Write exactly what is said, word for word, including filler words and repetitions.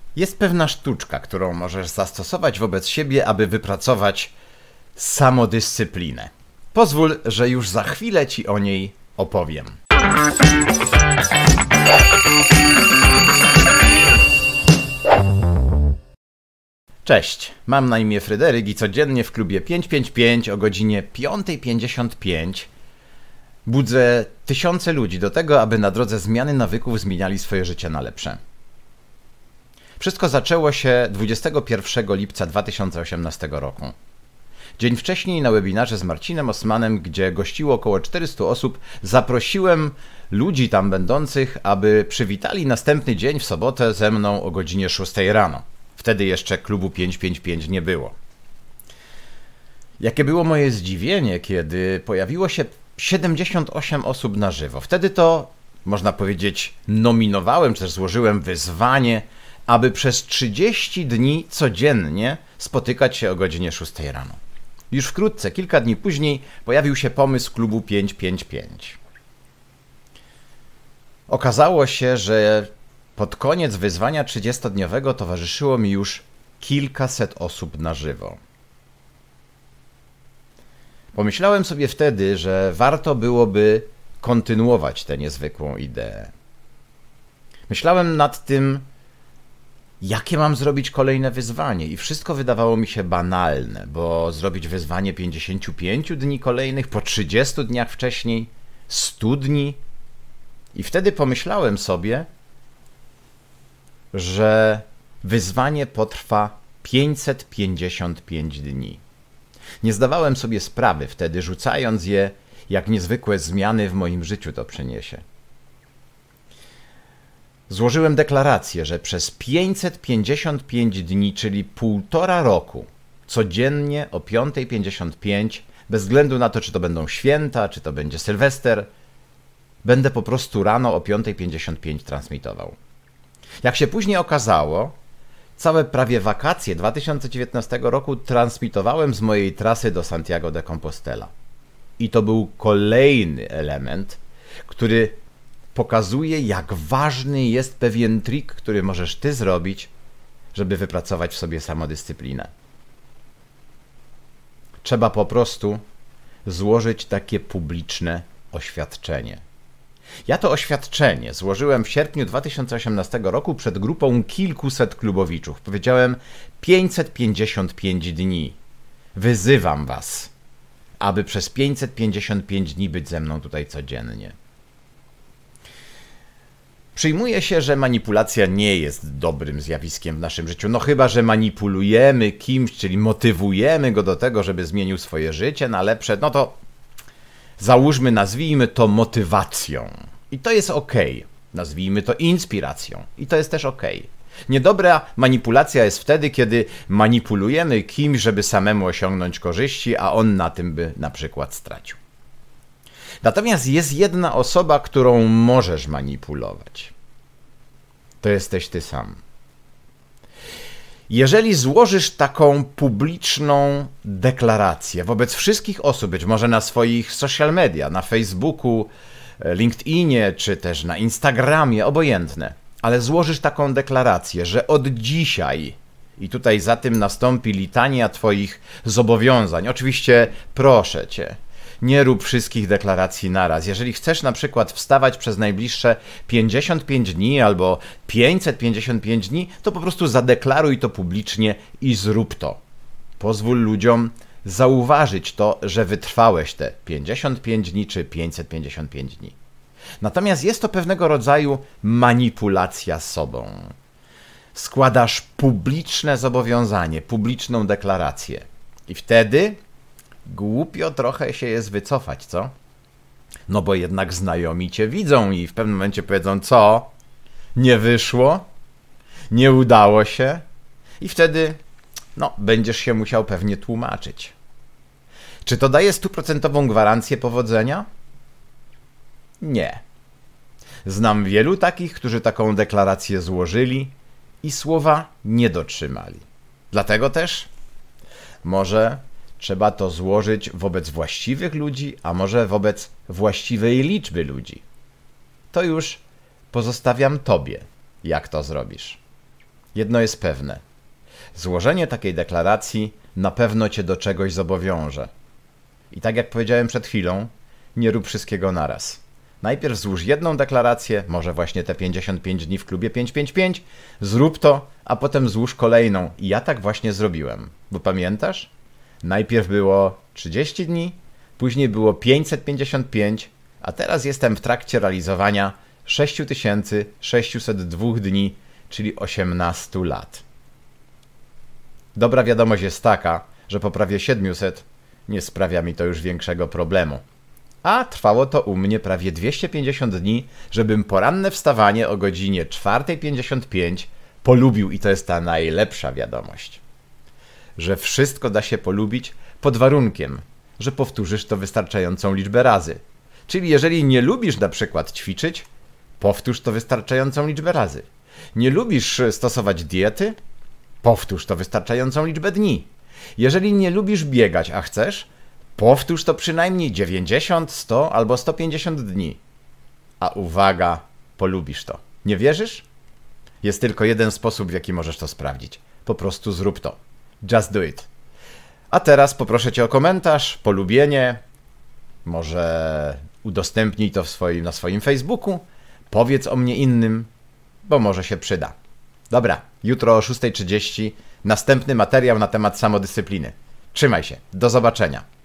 Jest pewna sztuczka, którą możesz zastosować wobec siebie, aby wypracować samodyscyplinę. Pozwól, że już za chwilę ci o niej opowiem. Cześć, mam na imię Fryderyk i codziennie w klubie pięć pięć pięć o godzinie piąta pięćdziesiąt pięć budzę tysiące ludzi do tego, aby na drodze zmiany nawyków zmieniali swoje życie na lepsze. Wszystko zaczęło się dwudziestego pierwszego lipca dwa tysiące osiemnastego roku. Dzień wcześniej na webinarze z Marcinem Osmanem, gdzie gościło około czterystu osób, zaprosiłem ludzi tam będących, aby przywitali następny dzień w sobotę ze mną o godzinie szóstej rano. Wtedy jeszcze klubu pięć pięć pięć nie było. Jakie było moje zdziwienie, kiedy pojawiło się siedemdziesiąt osiem osób na żywo. Wtedy to, można powiedzieć, nominowałem, czy też złożyłem wyzwanie, aby przez trzydzieści dni codziennie spotykać się o godzinie szóstej rano. Już wkrótce, kilka dni później, pojawił się pomysł klubu pięć pięć pięć. Okazało się, że pod koniec wyzwania trzydziestodniowego towarzyszyło mi już kilkaset osób na żywo. Pomyślałem sobie wtedy, że warto byłoby kontynuować tę niezwykłą ideę. Myślałem nad tym, jakie mam zrobić kolejne wyzwanie i wszystko wydawało mi się banalne, bo zrobić wyzwanie pięćdziesięciu pięciu dni kolejnych po trzydziestu dniach wcześniej, stu dni. I wtedy pomyślałem sobie, że wyzwanie potrwa pięćset pięćdziesiąt pięć dni. Nie zdawałem sobie sprawy wtedy, rzucając je, jak niezwykłe zmiany w moim życiu to przyniesie. Złożyłem deklarację, że przez pięćset pięćdziesiąt pięć dni, czyli półtora roku, codziennie o piąta pięćdziesiąt pięć, bez względu na to, czy to będą święta, czy to będzie Sylwester, będę po prostu rano o piąta pięćdziesiąt pięć transmitował. Jak się później okazało, całe prawie wakacje dwa tysiące dziewiętnastego roku transmitowałem z mojej trasy do Santiago de Compostela. I to był kolejny element, który pokazuje, jak ważny jest pewien trik, który możesz ty zrobić, żeby wypracować w sobie samodyscyplinę. Trzeba po prostu złożyć takie publiczne oświadczenie. Ja to oświadczenie złożyłem w sierpniu dwa tysiące osiemnastego roku przed grupą kilkuset klubowiczów. Powiedziałem: pięćset pięćdziesiąt pięć dni. Wyzywam was, aby przez pięćset pięćdziesiąt pięć dni być ze mną tutaj codziennie. Przyjmuje się, że manipulacja nie jest dobrym zjawiskiem w naszym życiu. No chyba że manipulujemy kimś, czyli motywujemy go do tego, żeby zmienił swoje życie na lepsze, no to załóżmy, nazwijmy to motywacją. I to jest okej. Nazwijmy to inspiracją. I to jest też okej. Niedobra manipulacja jest wtedy, kiedy manipulujemy kimś, żeby samemu osiągnąć korzyści, a on na tym by na przykład stracił. Natomiast jest jedna osoba, którą możesz manipulować. To jesteś ty sam. Jeżeli złożysz taką publiczną deklarację wobec wszystkich osób, być może na swoich social media, na Facebooku, LinkedInie, czy też na Instagramie, obojętne, ale złożysz taką deklarację, że od dzisiaj, i tutaj za tym nastąpi litania twoich zobowiązań. Oczywiście proszę cię, nie rób wszystkich deklaracji naraz. Jeżeli chcesz na przykład wstawać przez najbliższe pięćdziesiąt pięć dni albo pięćset pięćdziesiąt pięć dni, to po prostu zadeklaruj to publicznie i zrób to. Pozwól ludziom zauważyć to, że wytrwałeś te pięćdziesiąt pięć dni czy pięćset pięćdziesiąt pięć dni. Natomiast jest to pewnego rodzaju manipulacja sobą. Składasz publiczne zobowiązanie, publiczną deklarację i wtedy głupio trochę się jest wycofać, co? No bo jednak znajomi cię widzą i w pewnym momencie powiedzą: co? Nie wyszło? Nie udało się? I wtedy, no, będziesz się musiał pewnie tłumaczyć. Czy to daje stuprocentową gwarancję powodzenia? Nie. Znam wielu takich, którzy taką deklarację złożyli i słowa nie dotrzymali. Dlatego też może trzeba to złożyć wobec właściwych ludzi, a może wobec właściwej liczby ludzi. To już pozostawiam tobie, jak to zrobisz. Jedno jest pewne. Złożenie takiej deklaracji na pewno cię do czegoś zobowiąże. I tak jak powiedziałem przed chwilą, nie rób wszystkiego naraz. Najpierw złóż jedną deklarację, może właśnie te pięćdziesiąt pięć dni w klubie pięćset pięćdziesiąt pięć, zrób to, a potem złóż kolejną. I ja tak właśnie zrobiłem. Bo pamiętasz? Najpierw było trzydzieści dni, później było pięćset pięćdziesiąt pięć, a teraz jestem w trakcie realizowania sześć tysięcy sześćset dwa dni, czyli osiemnaście lat. Dobra wiadomość jest taka, że po prawie siedmiuset nie sprawia mi to już większego problemu. A trwało to u mnie prawie dwieście pięćdziesiąt dni, żebym poranne wstawanie o godzinie czwarta pięćdziesiąt pięć polubił i to jest ta najlepsza wiadomość. Że wszystko da się polubić pod warunkiem, że powtórzysz to wystarczającą liczbę razy. Czyli jeżeli nie lubisz na przykład ćwiczyć, powtórz to wystarczającą liczbę razy. Nie lubisz stosować diety? Powtórz to wystarczającą liczbę dni. Jeżeli nie lubisz biegać, a chcesz, powtórz to przynajmniej dziewięćdziesiąt, sto albo sto pięćdziesiąt dni. A uwaga, polubisz to. Nie wierzysz? Jest tylko jeden sposób, w jaki możesz to sprawdzić. Po prostu zrób to. Just do it. A teraz poproszę cię o komentarz, polubienie, może udostępnij to w swoim, na swoim Facebooku, powiedz o mnie innym, bo może się przyda. Dobra, jutro o szósta trzydzieści następny materiał na temat samodyscypliny. Trzymaj się, do zobaczenia.